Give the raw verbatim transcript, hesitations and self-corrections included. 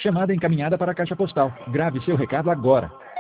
Chamada encaminhada para a caixa postal. Grave seu recado agora.